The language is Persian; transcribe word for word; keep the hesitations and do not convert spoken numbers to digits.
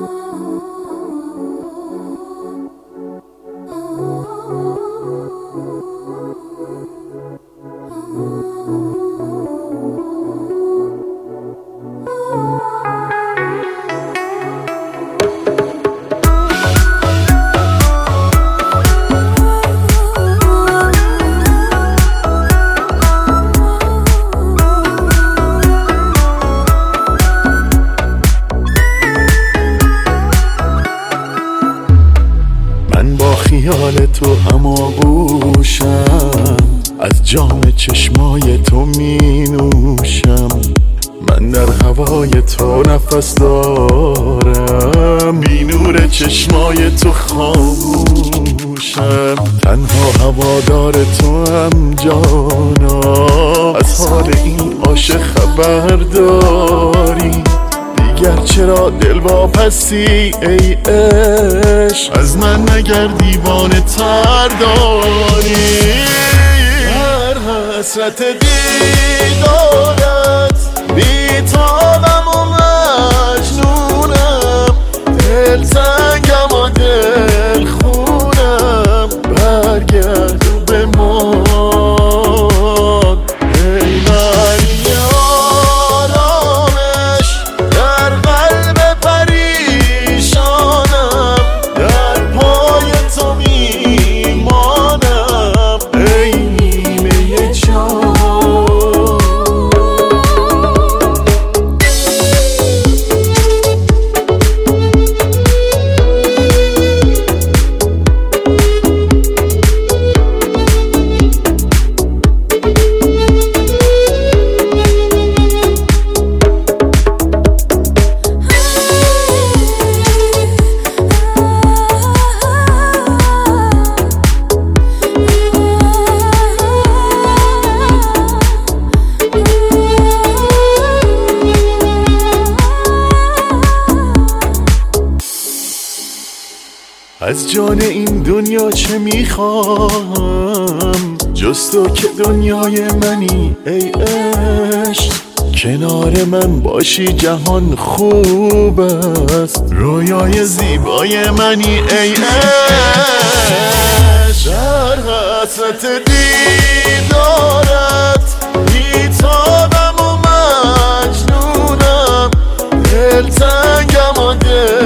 خیال تو هماغوشم، از جام چشمای تو می نوشم. من در هوای تو نفس دارم، بی نور چشمای تو خاموشم. تنها هوادار تو هم جانا، از حال این عاشق خبر داری؟ دیگر چرا دل واپسی ای عشق؟ از من مگر دیوانه تر داری؟ هر حسرت دیدارت بیتابم و مجنونم، دل تنگم و دل خونم. برگرد و بمان ای معنی آرامش در قلب پریشانم. در پای تو میمانم ای نیمه جان. از جان این دنیا چه میخوام جز تو که دنیای منی ای عشق. کنار من باشی جهان خوب است، رویای زیبای منی ای عشق. در حسرت دیدارت بیتابم و مجنونم، دل تنگم و دل